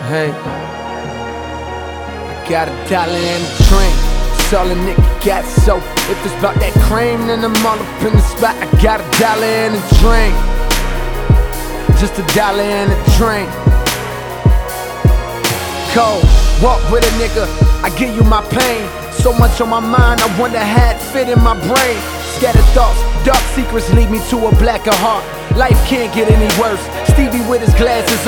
Hey, I got $1 and a drink. It's all a nigga got, so if it's about that cream, then I'm all up in the spot. I got $1 and a drink. Just $1 and a drink. Cold, walk with a nigga, I give you my pain. So much on my mind, I wonder how it fit in my brain. Scattered thoughts, dark secrets lead me to a blacker heart. Life can't get any worse. Stevie with his glasses